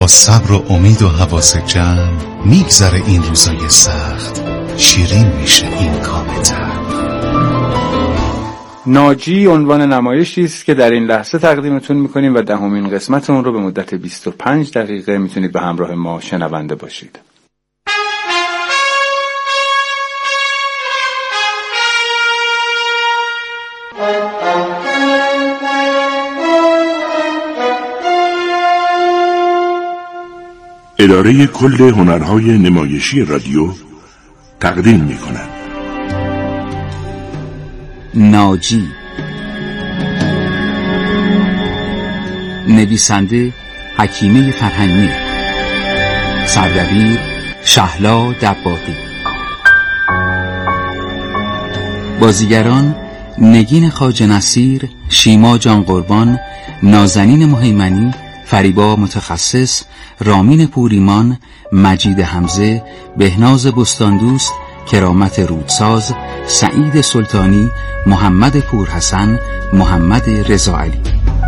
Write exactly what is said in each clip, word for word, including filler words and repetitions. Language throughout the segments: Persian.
صبر و امید و حواس جمع میگذره این روزای سخت، شیرین میشه این کام تلخ. ناجی عنوان نمایشی است که در این لحظه تقدیمتون میکنیم و دهمین قسمت اون رو به مدت بیست و پنج دقیقه میتونید به همراه ما شنونده باشید. اداره کل هنرهای نمایشی رادیو تقدیم می‌کند. ناجی، نویسنده حکیمه فرهنگی، سردبیر شهلا دباغی، بازیگران نگین خواجه نصیر، شیما جان قربان، نازنین مهیمنی، فریبا متخصص، رامین پوریمان، مجید حمزه، بهناز بستاندوست، کرامت رودساز، سعید سلطانی، محمد پورحسن، محمد رضاعلی.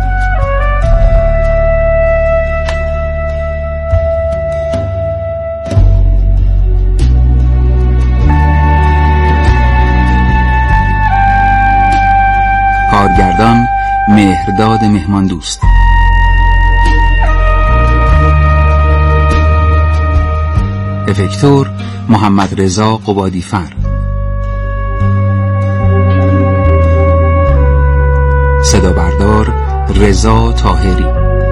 کارگردان مهرداد مهماندوست. افکتور محمد رضا قبادیفر. صدا بردار رضا طاهری.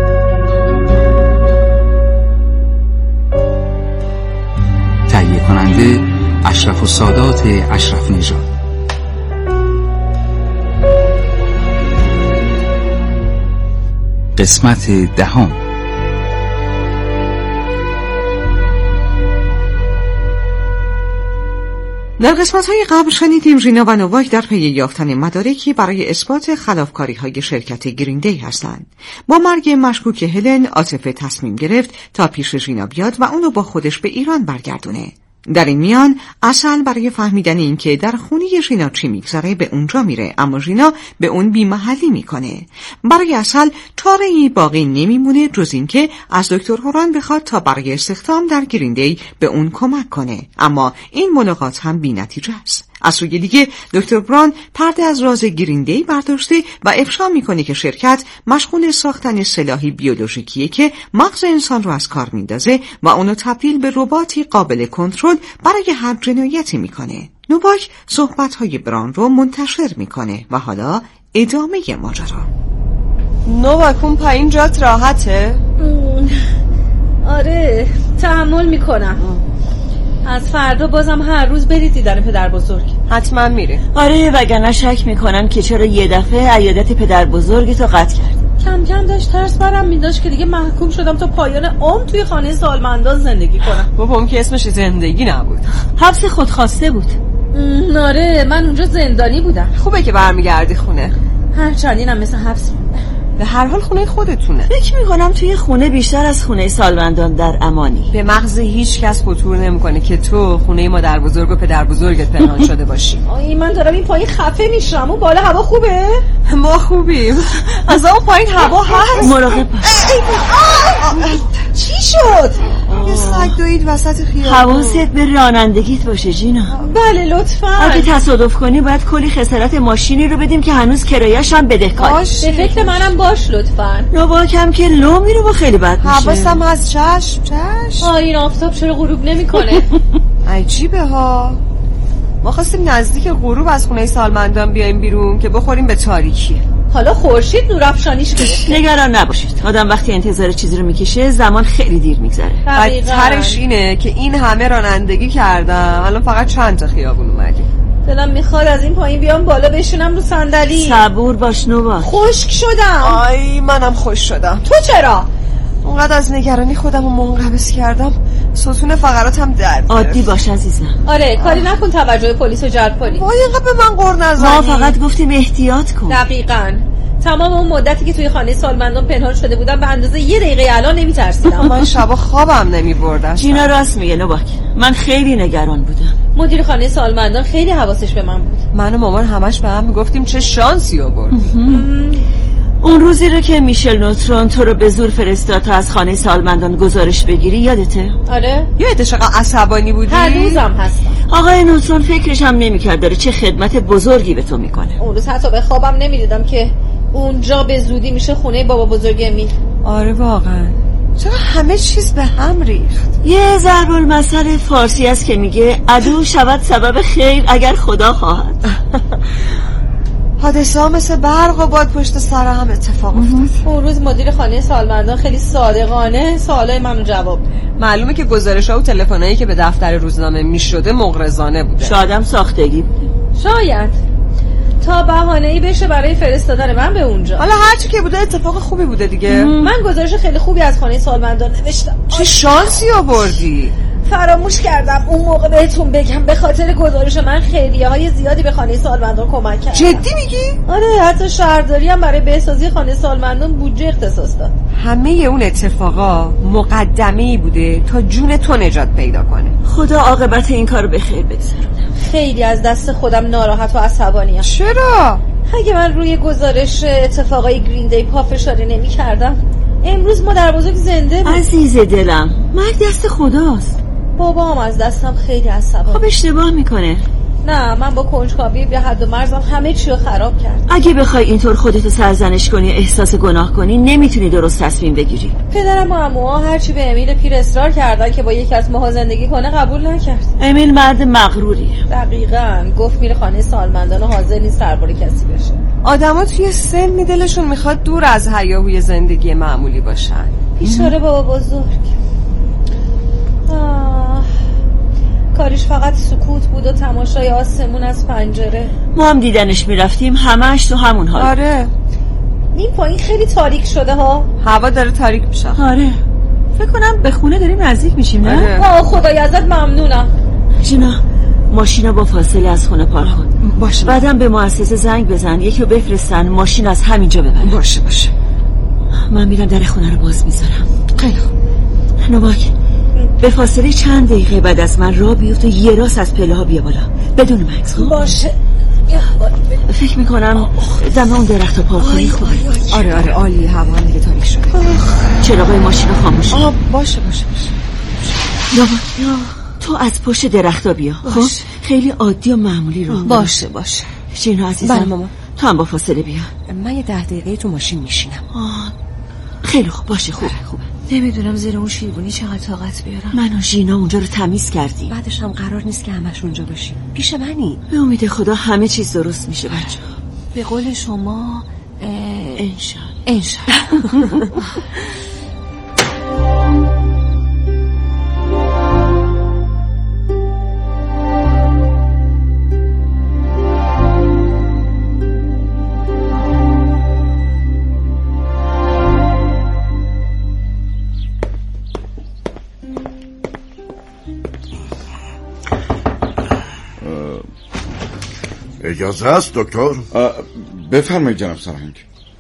تهیه کننده اشرف السادات اشرف نژاد. قسمت دهم. در قسمت‌های قبل شنیدیم رینا و نوواک در پی یافتن مدارکی برای اثبات خلافکاری‌های شرکت گرین دی هستند. با مرگ مشکوک هلن، عاطفه تصمیم گرفت تا پیش رینا بیاد و اونو با خودش به ایران برگردونه. در این میان عسل برای فهمیدن اینکه در خونه رینا چی میگذره به اونجا میره، اما رینا به اون بی‌محلی میکنه. برای عسل چاره‌ای باقی نمیمونه جز اینکه از دکتر هوران بخواد تا برای استخدام در گرین دی به اون کمک کنه، اما این ملاقات هم بی‌نتیجه است. از سوی دیگه دکتر بران پرده از راز گرین دی برداشته و افشا میکنه که شرکت مشغول ساختن سلاحی بیولوژیکیه که مغز انسان رو از کار میندازه و اونو تبدیل به رباتی قابل کنترل برای هر جنایتی میکنه. نوواک صحبت‌های بران رو منتشر میکنه و حالا ادامه ماجرا. نوواک اون پایین جات راحته؟ آره تحمل میکنم. از فردا بازم هر روز برید دیدن پدر بزرگ. حتما میره. آره وگرنه شک میکنن که چرا یه دفعه عیادت پدر بزرگ تو قطع کرد. کم کم داشت ترس برم میداشت که دیگه محکوم شدم تا پایان عمر توی خانه سالمندان زندگی کنم. بابا اون که اسمش زندگی نبود، حبس خودخواسته بود. آره من اونجا زندانی بودم. خوبه که برمیگردی خونه. هر چندینم مثل حبس مونده. به هر حال خونه خودتونه. فکر میکنم توی خونه بیشتر از خونه سالمندان در امانی. به مغز هیچ کس خطور نمیکنه که تو خونه مادر بزرگ و پدر بزرگت پنهان شده باشی. آی من دارم این پایین خفه میشم. اون بالا هوا خوبه؟ ما خوبیم. از اون پایین هوا هست. مراقب باش. چی شد؟ یه سگ دوید وسط خیابون. حواست به رانندگیت باشه جینا. بله لطفاً. اگه تصادف کنی باید کلی خسارت ماشینی رو بدیم که هنوز کرایه‌اش هم بدهکاره. به فکر منم باش لطفاً. نواکم که لو میره با خیلی بد میشه. حواسم از چشم چشم. آ این آفتاب چرا غروب نمیکنه؟ عجیبه ها. ما خواستیم نزدیک غروب از خونه سالمندان بیایم بیرون که بخوریم به تاریکی. حالا خورشید نورافشانیش کشید. نگران نباشید. آدم وقتی انتظار چیزی رو میکشه زمان خیلی دیر میگذره. بدترش اینه که این همه رانندگی کردم الان فقط چند تا خیابون اومدیم. دلم میخواد از این پایین بیام بالا بشینم رو صندلی. صبور باش نوواک. خشک شدم. آی منم خوش شدم. تو چرا؟ اونقدر از نگرانی خودم رو منقبض کردم ستون فقراتم درد گرفت. عادی باش عزیزم. آره کاری نکن توجه پلیس رو جلب کنی. وای اینقدر به من غر نزنی. ما فقط گفتیم احتیاط کن. دقیقاً. تمام اون مدتی که توی خانه سالمندان پنهان شده بودم به اندازه یه دقیقه الان نمیترسیدم. من شبا خوابم نمیبردم. جینا راست میگه نوواک. من خیلی نگران بودم. مدیر خانه سالمندان خیلی حواسش به من بود. من و مامان همش به هم میگفتیم چه شانسی آورد. اون روزی رو که میشل نوترون تو رو به زور فرستاد تا از خانه سالمندان گزارش بگیری یادته؟ آره. یادت چقدر عصبانی بودی؟ هر روزم هستم. آقای نوترون فکرش هم نمی‌کرد داره چه خدمت بزرگی به تو میکنه. اون روز حتی به خوابم نمیدیدم که اونجا به زودی میشه خونه بابا بزرگ امیل. آره واقعا. چرا همه چیز به هم ریخت؟ یه ضرب المثل فارسی است که میگه عدو شود سبب خیر اگر خدا خواهد. حادثه ها مثل برق و باد پشت سر هم اتفاق افتاد. اون روز مدیر خانه سالمندان خیلی صادقانه سوالای منو جواب. معلومه که گزارش‌ها و تلفنایی که به دفتر روزنامه میشده مغرضانه بوده. شاید هم ساختگی بوده. شاید تا بهانه‌ای بشه برای فرستادن من به اونجا. حالا هرچی که بوده اتفاق خوبی بوده دیگه. من گزارش خیلی خوبی از خانه سالمندان نوشتم. چه شانسی آوردی. فراموش کردم اون موقع بهتون بگم به خاطر گزارش من خیریه‌های زیادی به خانه سالمندان کمک کردم. جدی میگی؟ آره، حتی شهرداری هم برای بهسازی خانه سالمندان بودجه اختصاص داد. همه اون اتفاقا مقدمه‌ای بوده تا جون تو نجات پیدا کنه. خدا عاقبت این کارو به خیر بگذرونه. خیلی از دست خودم ناراحت و عصبانیم. چرا؟ اگه من روی گزارش اتفاقای گرین دی پافشاری نمی کردم امروز مادر بزرگ زنده بود. عزیز دلم، مرگ دست خداست. بابام از دستم خیلی عصبانی. خب اشتباه میکنه. نه، من با کنجکاوی به حد و مرزم همه چی رو خراب کرد. اگه بخوای اینطور خودتو سرزنش کنی، احساس گناه کنی، نمیتونی درست تصمیم بگیری. پدرم و عموها هرچی به امیل پیر اصرار کردن که با یکی از ماها زندگی کنه قبول نکرد. امیل مرد مغروریه. دقیقاً. گفت میره خانه سالمندان و حاضر نیست سربار کسی بشه. آدما توی سن دلشون میخواد دور از هیاهوی زندگی معمولی باشن. بیچاره بابا بزرگ. آه. کاریش فقط سکوت بود و تماشای آسمون از پنجره. ما هم دیدنش میرفتیم همش تو همون حال. آره. این پایین خیلی تاریک شده ها. هوا داره تاریک میشه. آره. فکر کنم به خونه داریم نزدیک میشیم نه؟ آره. آه خدای ازت ممنونم. جینا ماشینا با فاصله از خونه پارک کن. باشه. بعدم به مؤسسه زنگ بزن یکی رو بفرستن ماشین از همینجا ببرن. باشه باشه. من میرم در خونه رو باز میذارم. خیلی خوب. نواک به فاصله چند دقیقه بعد از من راه بیفت و یه راست از پله ها بیا بالا بدون مکس. باشه. فکر میکنم دم اون درخت ها پارک کنی خوبه. آره آره عالی. هوا هم دیگه تاریک شده. چراغای ماشین رو خاموش کن. باشه باشه باشه. نواک تو از پشت درخت ها بیا. خب خیلی عادی و معمولی رو. باشه باشه. جینا عزیزم. بله مامان. تو هم با فاصله بیا. من یه ده دقیقه تو ماشین میشینم. خیلی خوب باشه. خوبه خوبه. نمیدونم زیر اون شیربونی چقدر طاقت بیارم. من و ژینا اونجا رو تمیز کردیم. بعدش هم قرار نیست که همش اونجا باشیم. پیش منی. به امید خدا همه چیز درست میشه بچه. به قول شما انشالله انشالله. اجازه است دکتر؟ بفرمایید جناب سرهنگ.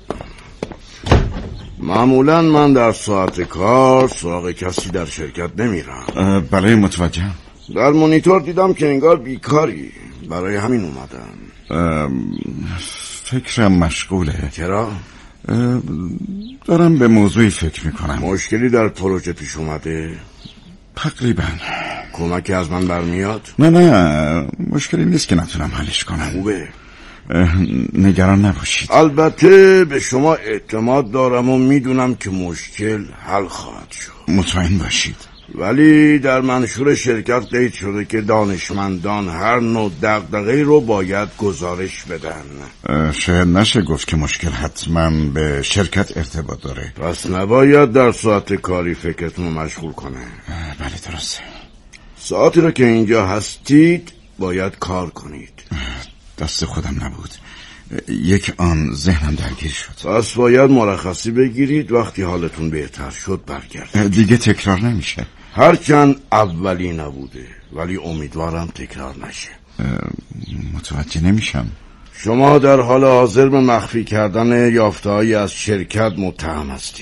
معمولا من در ساعت کار سراغ کسی در شرکت نمیرم. بله متوجهم. در مانیتور دیدم که انگار بیکاری، برای همین اومدم. فکرم مشغوله. چرا؟ دارم به موضوعی فکر میکنم. مشکلی در پروژه پیش اومده؟ تقریبا. کمکی از من برمیاد؟ نه نه مشکلی نیست که نتونم حلش کنم. خوبه. نگران نباشید. البته به شما اعتماد دارم و میدونم که مشکل حل خواهد شد. مطمئن باشید. ولی در منشور شرکت قید شده که دانشمندان هر نوع دغدغه‌ای رو باید گزارش بدن. شاید نشه گفت که مشکل حتما به شرکت ارتباط داره. پس نباید در ساعت کاری فکرتون رو مشغول کنه. بله درسته. ساعتی رو که اینجا هستید باید کار کنید. دست خودم نبود، یک آن ذهنم درگیر شد. پس باید مرخصی بگیرید، وقتی حالتون بهتر شد برگردید. دیگه تکرار نمیشه. هرچند اولی نبوده ولی امیدوارم تکرار نشه. متوجه نمیشم. شما در حال حاضر به مخفی کردن یافته‌هایی از شرکت متهم هستید.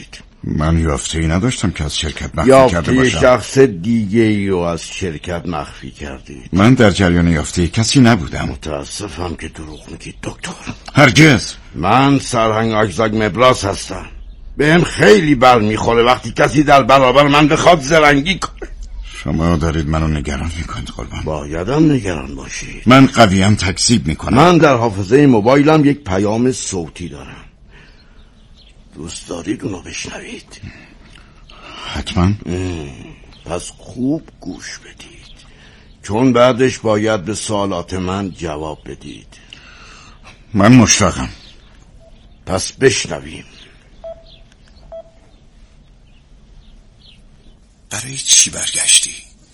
من یافته ای نداشتم که از شرکت مخفی کرده باشم. یافته شخص دیگه ای رو از شرکت مخفی کردید. من در جریان یافته کسی نبودم. متاسفم که دروغ میگید دکتر. هرگز. من سرهنگ آگزاگ مبلاس هستم. بهم خیلی بر میخوره وقتی کسی در برابر من بخواد زرنگی کنه. شما دارید منو نگران میکنید قربان. بایدم نگران باشید. من قویم تکذیب میکنم. من در حافظه موبایلم یک پیام صوتی دارم. دوست دارید اونو بشنوید؟ حتما. پس خوب گوش بدید، چون بعدش باید به سوالات من جواب بدید. من مشتاقم. پس بشنویم. برای چی برگشتی؟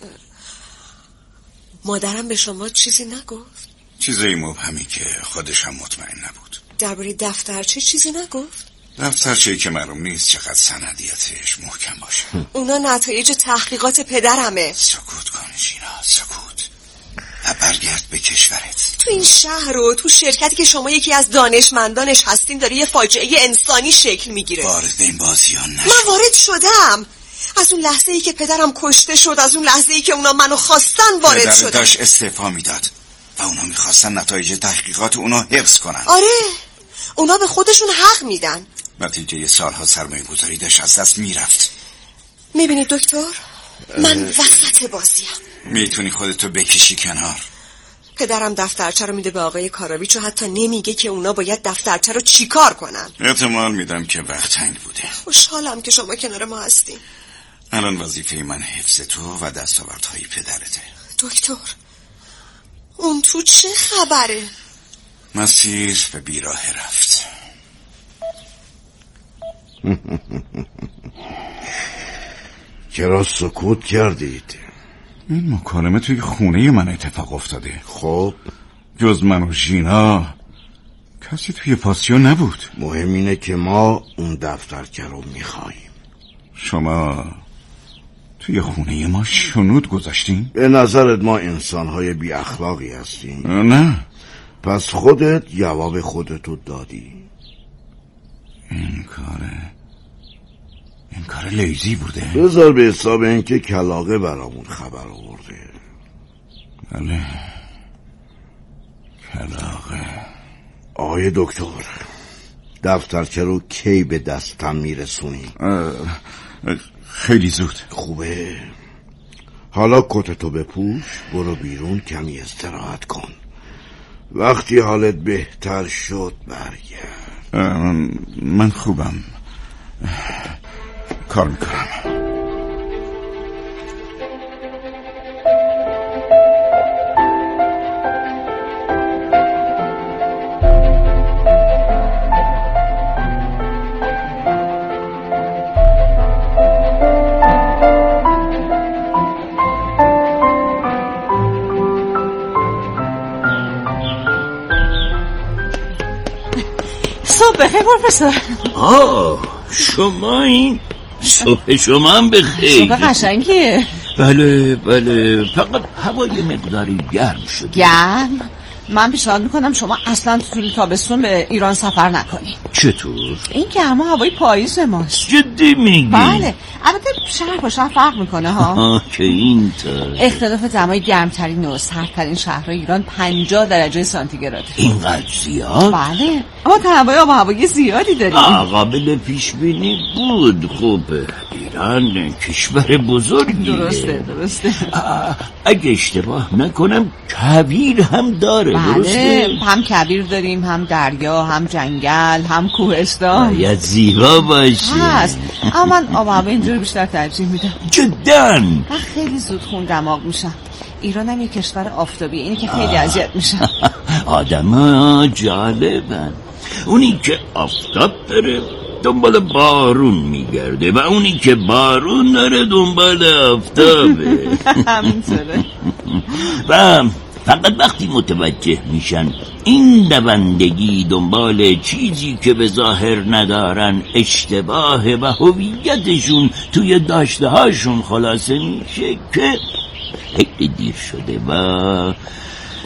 مادرم به شما چیزی نگفت؟ چیزی مبهمی که خودشم مطمئن نبود. درباره دفترچه چیزی نگفت؟ دفترچه‌ای که معلوم نیست چقدر سندیتش محکم باشه. اونا نتایج تحقیقات پدرمه. سکوت کن ژینا، سکوت. و برگرد به کشورت. تو این شهر و تو شرکتی که شما یکی از دانشمندانش هستین داره یه فاجعه انسانی شکل میگیره. وارد این بازیان نشو. من وارد شدم. از اون لحظه ای که پدرم کشته شد، از اون لحظه ای که اونا منو خواستن وارد شدم. پدرت داشت استعفا میداد و اونا میخواستن نتایج تحقیقات اونا حفظ کنن. آره، اونا به خودشون حق میدن. نتیجه سالها سرمایه گذاری داشت از دست میرفت. میبینی دکتر، من وسط بازیم. میتونی خودتو بکشی کنار. پدرم دفترچه رو میده به آقای کاراویچ و حتی نمیگه که اونا باید دفترچه رو چیکار کنن. احتمال میدم که وقت تنگ بوده. خوشحالم که شما کنار ما هستین. الان وظیفه من حفظ تو و دستاوردهای پدرته. دکتر، اون تو چه خبره؟ مسیر به بیراه رفت. چرا سکوت کردید؟ این مکالمه توی خونه من اتفاق افتاده. خب جز من و ژینا کسی توی پاسیون نبود. مهم اینه که ما اون دفترچه رو میخواییم. شما توی خونه ما شنود گذاشتین؟ به نظرت ما انسانهای بی اخلاقی هستیم؟ نه. پس خودت جواب خودتو دادی. این کاره این کار لیزی بوده. بذار به حساب این که کلاغه برامون خبر آورده. بله، کلاغه. آقای دکتر، دفترچه رو کی به دستم میرسونی؟ خیلی زود. خوبه. حالا کتتو بپوش، برو بیرون کمی استراحت کن. وقتی حالت بهتر شد برگرد. من خوبم، کار میکنم. صبح بخیر پروفسور. آه شما این صبح شما هم بخیر. صبح قشنگیه. بله بله، فقط هوای مقداری گرم شده. گرم؟ من پیشنهاد میکنم شما اصلا تو طول تابستون به ایران سفر نکنید. چطور؟ این گرما هوای پاییز ماست. جدی میگی؟ بله، البته شهر با شهر فرق میکنه ها. آه که اینطور. اختلاف دمای گرمترین و سردترین شهرهای ایران پنجاه درجه سانتیگراده. اینقدر زیاد؟ بله، اما تنوع آب و هوایی زیادی داریم. قابل پیش بینی بود. خوب، ایران کشور بزرگیه. درسته درسته. اگه اشتباه نکنم کویر هم داره. بله، درسته؟ هم کویر داریم، هم دریا، هم جنگل، هم کوهستان. باید زیبا باشه. هست، اما من آب و هوا اینجا رو بیشتر ترجیح میدم. جداً؟ من خیلی زود خون دماغ میشم. ایران هم یک کشور آفتابیه، اینی که خیلی اذیت میشم. آدم ها جالبن. اونی که آفتاب داره دنبال بارون میگرده و اونی که بارون داره دنبال آفتابه. همینطوره. و فقط وقتی متوجه میشن این دوندگی دنبال چیزی که به ظاهر ندارن اشتباهه و هویتشون توی داشته هاشون خلاصه میشه که خیلی دیر شده و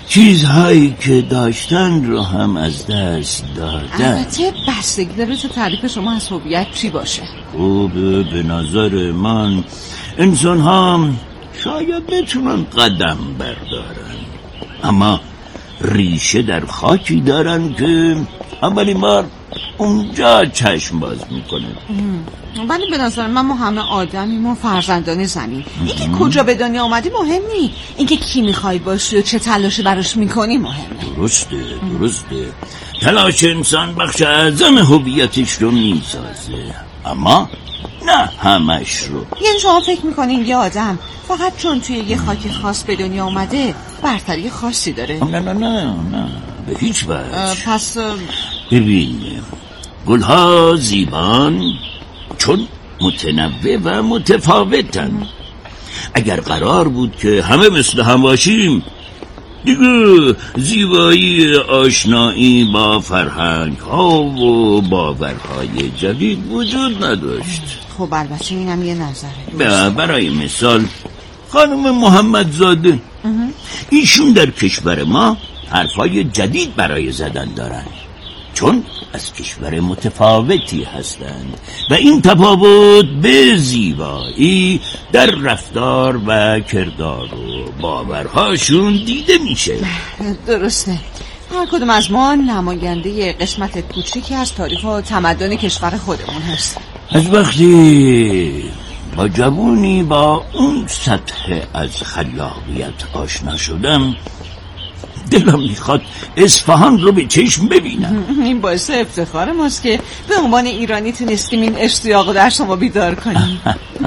چیزهایی که داشتن رو هم از دست دادن. البته بستگی داره تو تعریف شما از هویت چی باشه. خوبه، به نظر من انسان ها شاید بتونن قدم بردارن، اما ریشه در خاکی دارن که اولین بار اونجا چشم باز میکنه. ولی به نظر من ما همه آدمیم و فرزندان زمین. اینکه کجا به دنیا آمدی مهم نی، اینکه کی میخوای باشی و چه تلاشی براش میکنی مهمه. درسته درسته تلاش انسان بخش اعظم هویتش رو میسازه، اما نه همش رو. یعنی شما فکر میکنین یه آدم فقط چون توی یه خاک خاص به دنیا آمده برتری خاصی داره؟ نه نه نه نه به هیچ وجه. پس ببین، گلها زیبان چون متنوع و متفاوتن. اگر قرار بود که همه مثل هم باشیم دیگه زیبایی آشنایی با فرهنگ ها و باورهای جدید وجود نداشت. خب البته اینم یه نظره. برای مثال خانم محمدزاده، ایشون در کشور ما حرفای جدید برای زدن دارن، چون از کشور متفاوتی هستند و این تفاوت به زیبایی در رفتار و کردار و باورهاشون دیده میشه. درسته، هر کدوم از ما نماینده قسمت کوچیکی از تاریخ و تمدن کشور خودمون هست. از وقتی با جوونی با اون سطح از خلاقیت آشنا شدم دلم میخواد اصفهان رو به چشم ببینم. این باعث افتخار ماست که به عنوان ایرانی تونستیم این اشتیاق رو در شما بیدار کنیم.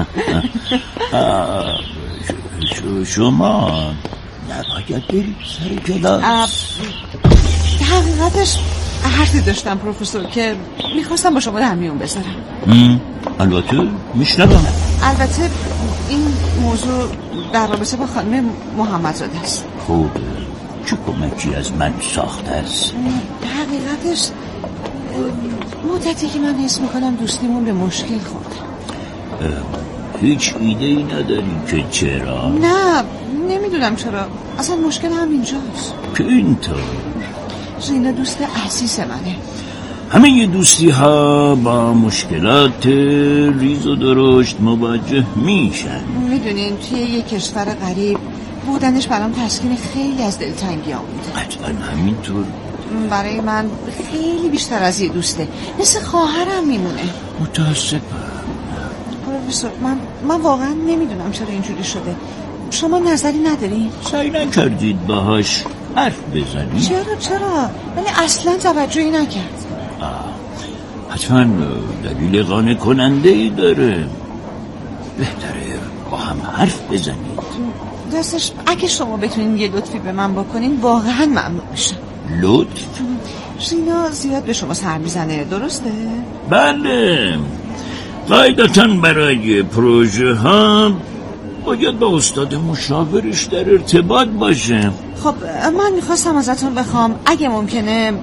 شما نباید برید سر کلاس. حقیقتش حرفی داشتم پروفسور که میخواستم با شما در میون بذارم. البته میشنوم. البته این موضوع در رابطه با خانم محمدزاده است. خوبه، چه کمکی از من ساخته است؟ حقیقتش مدتی که من حس میکنم دوستیمون به مشکل خورد. هیچ ایده ای نداری که چرا؟ نه نمیدونم چرا، اصلا مشکل هم اینجاست که اینطور ژینا دوست عزیز منه. همه ی دوستی ها با مشکلات ریز و درشت مواجه میشن. میدونین توی یه کشور غریب بودنش برام تسکین خیلی از دلتنگی ها بوده. قطعا همینطور. برای من خیلی بیشتر از یه دوسته، مثل خواهرم میمونه. متاسفم پروفسور، من من واقعا نمیدونم چرا اینجوری شده. شما نظری ندارین؟ سعی نکردید باهاش حرف بزنید؟ چرا چرا ولی اصلا توجهی نکرد. حتما دلیل قانع کننده ای داره. بهتره با هم حرف بزنید. راستش اگه شما بتونین یه لطفی به من بکنین واقعا ممنون میشم. لطف؟ ژینا زیاد به شما سر میزنه، درسته؟ بله، قاعدتاً برای پروژه ها باید با استاد مشاورش در ارتباط باشه. خب من میخواستم ازتون بخوام اگه ممکنه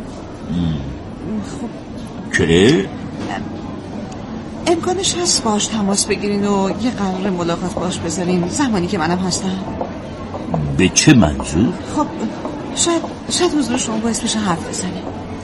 خب که؟ امکانش هست باش تماس بگیرین و یه قرار ملاقات باش بذارین زمانی که منم هستم. به چه منظور؟ خب شاید شاید حضور شما باعث بشه حرف بزنه.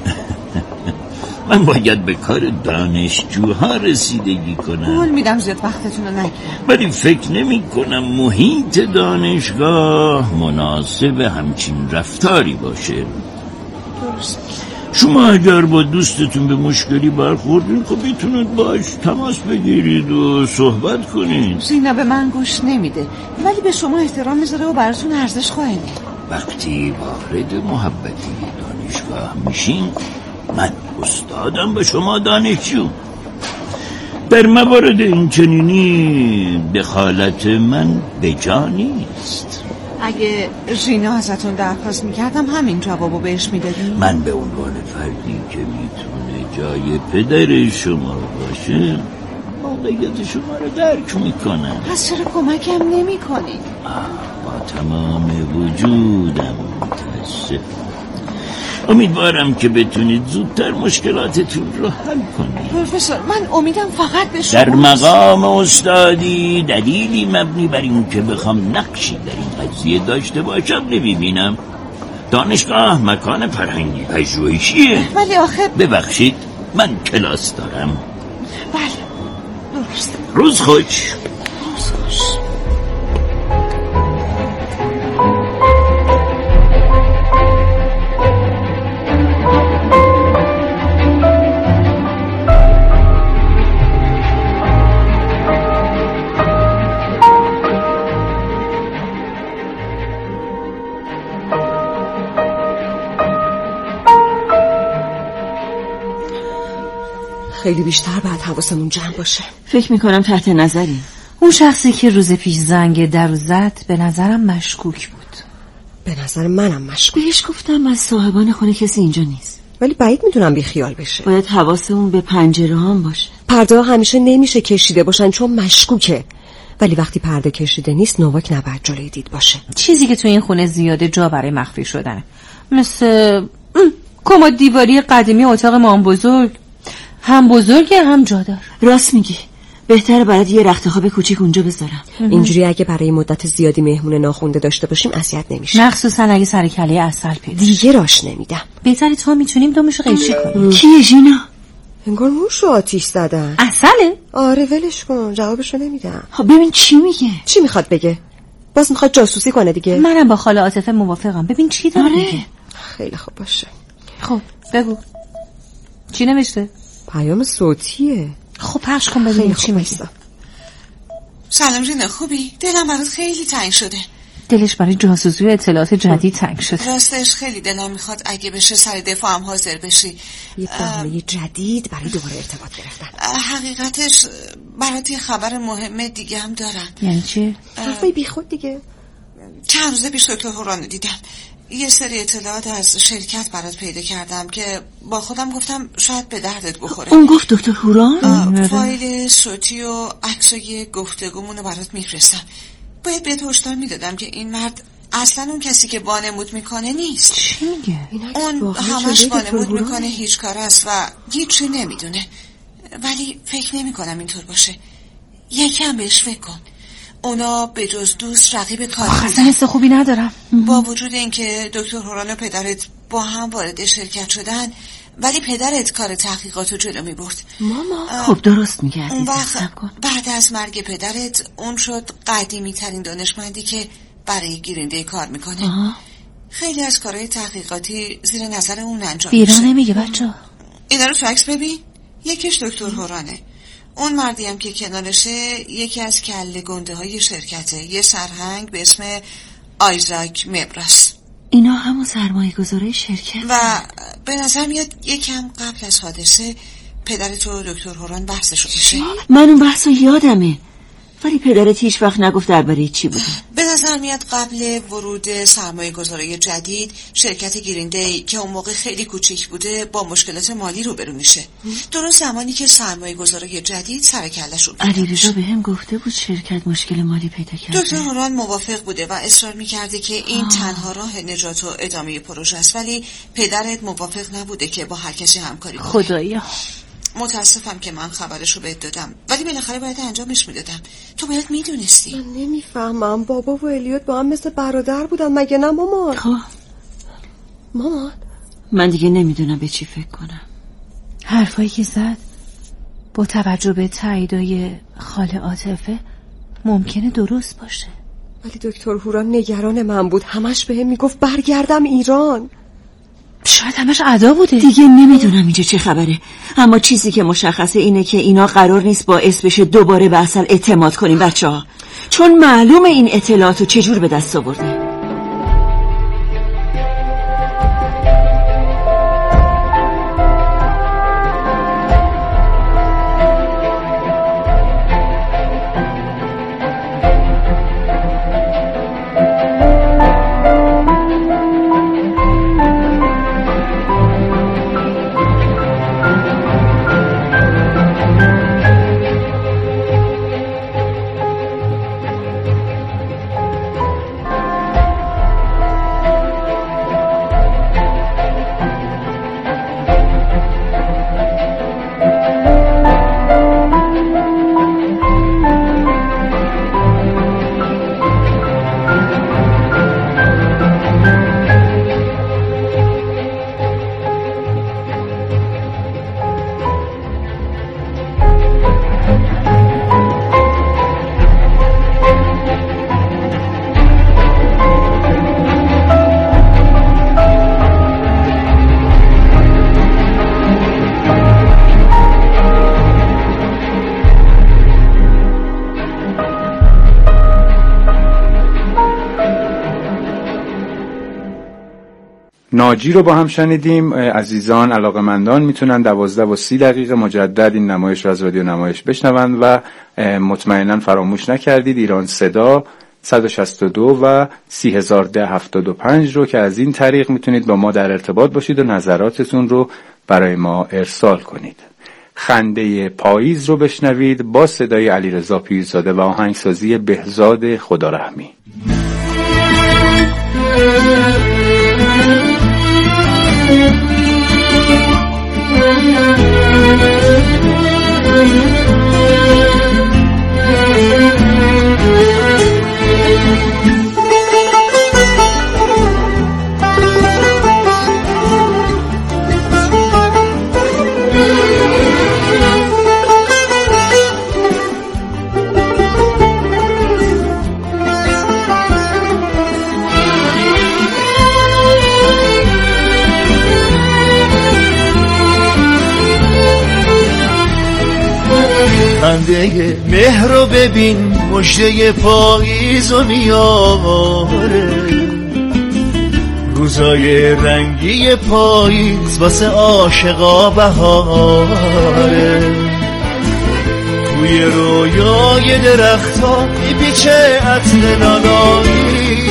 من باید به کار دانشجوها رسیدگی کنم. قول میدم زیاد وقتتون رو نگیرم، ولی فکر نمی کنم محیط دانشگاه مناسب همچین رفتاری باشه. درست. شما اگر با دوستتون به مشکلی برخوردین خب میتونید باش تماس بگیرید و صحبت کنید. ژینا به من گوش نمیده ولی به شما احترام میذاره و براتون ارزش قائله. وقتی وارد محبتی دانشگاه میشین من استادم به شما دانشجو. در موارد این چنینی دخالت من به جا نیست. اگه ژینا ازتون درخواست میکردم همین جوابو بهش میدادیم؟ من به عنوان فردی که میتونه جای پدر شما باشه موقعیت شما رو درک میکنم. پس چرا کمکم نمیکنی؟ با تمام وجودم متاسفم. امیدوارم که بتونید زودتر مشکلاتتون رو حل کنید. پروفسور من امیدم فقط به شما. در مقام استادی دلیلی مبنی بر این که بخوام نقشی در این قضیه داشته باشم نمیبینم. دانشگاه مکان فرهنگی پژوهشیه. ولی آخه ببخشید من کلاس دارم. بله درسته. روز خوش. روز خوش. خیلی بیشتر باید حواسمون جمع باشه. فکر میکنم تحت نظری. اون شخصی که روز پیش زنگ در زد به نظرم مشکوک بود. به نظر منم مشکوک. بهش گفتم از صاحبان خونه کسی اینجا نیست، ولی بعید میتونم بی خیال بشه. باید حواسمون به پنجره هم باشه. پرده ها همیشه نمیشه کشیده باشن چون مشکوکه، ولی وقتی پرده کشیده نیست نوک نباید جلوی دید باشه. چیزی که تو این خونه زیاده جا برای مخفی شدنه، مثل کمد دیواری قدیمی اتاق مام بزرگ، هم بزرگه هم جادار. راست میگی، بهتره برات یه رخت خواب کوچیک اونجا بذارم. اینجوری اگه برای مدت زیادی مهمون ناخونده داشته باشیم اذیت نمیشه، مخصوصا اگه سر کله عسل پیدا دیگه راش نمیدم. بهتره تا میتونیم دمشو قیچی کنیم. کیه ژینا؟ انگار موشو آتیش زدن. عسله؟ آره ولش کن، جوابشو نمیدم. ببین چی میگه. چی میخواد بگه؟ باز میخواد جاسوسی کنه دیگه. منم با خاله عاطفه موافقم. ببین چی داره میگه. خیلی خوب باشه. خب بگو چی نوشته؟ پیام صوتیه. خب پخش کن ببینیم چی میگه. سلام ژینا، خوبی؟ دلم برات خیلی تنگ شده. دلش برای جاسوسی و اطلاعات جدید تنگ شده. راستش خیلی دلم میخواد اگه بشه سر دفاع هم حاضر بشی. یه برنامه جدید برای دوباره ارتباط گرفتن. حقیقتش برات یه خبر مهم دیگه هم دارم. یعنی چی؟ حرفای بیخود دیگه. چند روز پیش دکتر هوران دیدم. یه سری اطلاعات از شرکت برات پیدا کردم که با خودم گفتم شاید به دردت بخوره. اون گفت دکتر هوران؟ فایل صوتی و عکسای گفتگومونو برات میفرستم. باید بهت هشدار میدادم که این مرد اصلا اون کسی که وانمود میکنه نیست. چی میگه؟ اون همش وانمود میکنه هیچ کار است و هیچی نمیدونه، ولی فکر نمی کنم اینطور باشه. یکم بهش فکر کن. اونا به جز دوست رقیب کاری اصلا حس خوبی ندارم. با وجود اینکه دکتر هوران و پدرت با هم وارد شرکت شدن، ولی پدرت کار تحقیقاتو جلو می برد. ماما خب درست میگه عزیزم. اون وقت بعد از مرگ پدرت اون شد قدیمی ترین دانشمندی که برای گیرنده کار میکنه. آه. خیلی از کارهای تحقیقاتی زیر نظر اون انجام میشه. بیرا نمیگه بچه. اینا رو تو عکس ببین. یکیش دکتر هورانه، اون مردی هم که کنارشه یکی از کله گنده های شرکته، یه سرهنگ به اسم آیزاک مبراس. اینا همون سرمایه گذاره شرکت و به نظر میاد یکم قبل از حادثه پدرت و دکتر هوران بحثشو میشه. من اون بحثو یادمه، ولی پدرت هیچ وقت نگفت درباره چی بوده. به نظر میاد قبل ورود سرمایه گذاری جدید شرکت گریندی که اون موقع خیلی کوچیک بوده با مشکلات مالی روبرو میشه. درست زمانی که سرمایه گذاری جدید سر کله‌شون علیرضا بهم گفته بود شرکت مشکل مالی پیدا کرده. دکتر هوران موافق بوده و اصرار میکرده که این آه. تنها راه نجات و ادامه پروژه است، ولی پدرت موافق نبوده که با هر کسی همکاری کنه. خدایا متاسفم که من خبرشو بهت دادم، ولی بالاخره باید انجامش میدادم. تو باید میدونستی. من نمیفهمم، بابا و الیوت با هم مثل برادر بودن مگه نه مامان؟ خب مامان من دیگه نمیدونم به چی فکر کنم. حرفایی که زد با توجه به تاییدای خاله عاطفه ممکنه درست باشه، ولی دکتر هوران نگران من بود، همش بهم میگفت برگردم ایران. شاید همش عدا بوده. دیگه نمیدونم اینجا چه خبره، اما چیزی که مشخصه اینه که اینا قرار نیست باعث بشه دوباره به عسل اعتماد کنیم بچه ها، چون معلومه این اطلاعاتو چجور به دست آورده. ناجی رو با هم شنیدیم. عزیزان علاقمندان میتونن دوازده و سی دقیقه مجدد این نمایش رو از رادیو نمایش بشنون و مطمئنا فراموش نکردید ایران صدا صد و شصت و دو و سی هزار ده هفتاد و پنج رو که از این طریق میتونید با ما در ارتباط باشید و نظراتتون رو برای ما ارسال کنید. خنده پاییز رو بشنوید با صدای علیرضا پیرزاده و آهنگسازی بهزاد خدارحمی. خنده مهر رو ببین مژده پاییز و میاره، روزای رنگی پاییز واسه عاشقا بهاره، توی رویای درخت‌ها میپیچه عطر لالایی،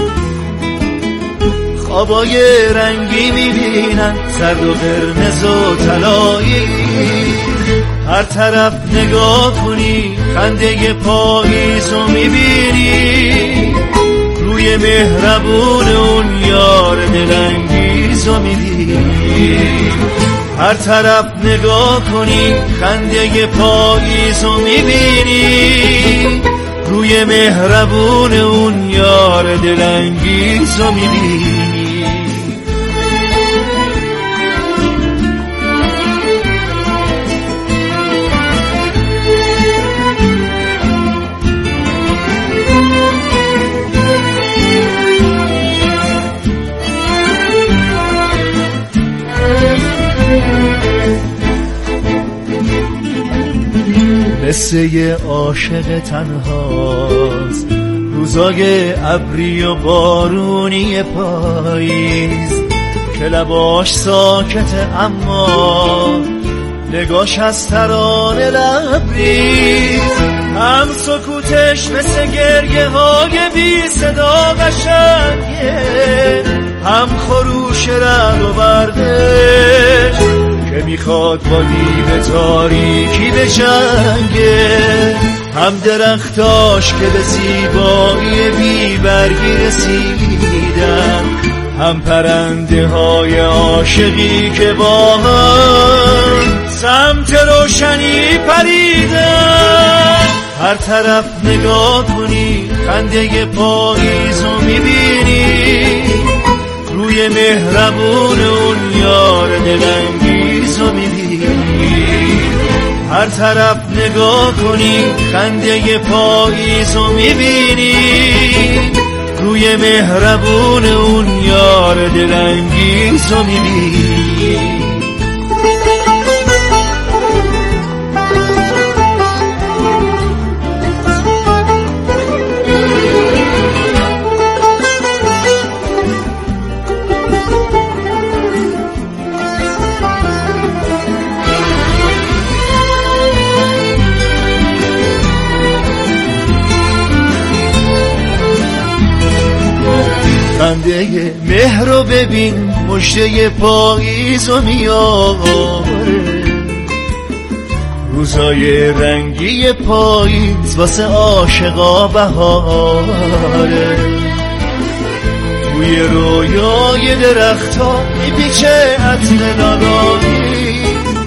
خوابای رنگی میبینن زرد و قرمز و طلایی، هر طرف نگاه کنی خنده پاییزو میبینی، روی مهربون اون یار دلانگیزو میبینی، هر طرف نگاه کنی خنده پاییزو میبینی، روی مهربون اون یار دلانگیزو میبینی. قصه عاشق تنهاست، روزای ابری و بارونی پاییز که لباش ساکته اما نگاش از ترانه لبریز، هم سکوتش مثل گریه های بی صدا قشنگه، هم خروش رعد و بردش که میخواد با دیو تاریکی بجنگه، هم درختاش که به زیبایی بی برگی رسیدن، هم پرنده های عاشقی که با هم سمت روشنی پریدن، هر طرف نگاه کنی خنده پاییزو میبینی، روی مهربون اون یار دلانگیزو میبینی، هر طرف نگاه کنی خنده پاییزو میبینی، روی مهربون اون یار دلانگیزو میبینی. خنده مهر رو ببین مژده پاییزو میاره، روزای رنگی پاییز واسه عاشقا بهاره، توی رویای درخت‌ها میپیچه عطر لالایی،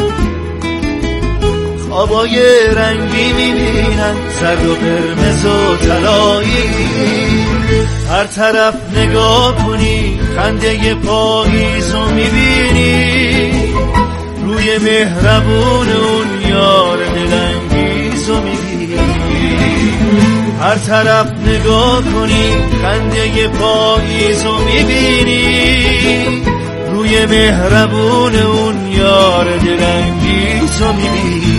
خوابای رنگی میبینن زرد و قرمز و طلایی، هر طرف نگاه کنی خنده پاییزو میبینی، روی مهربون اون یار دلانگیزو میبینی، هر طرف نگاه کنی خنده پاییزو میبینی، روی مهربون اون یار دلانگیزو میبینی.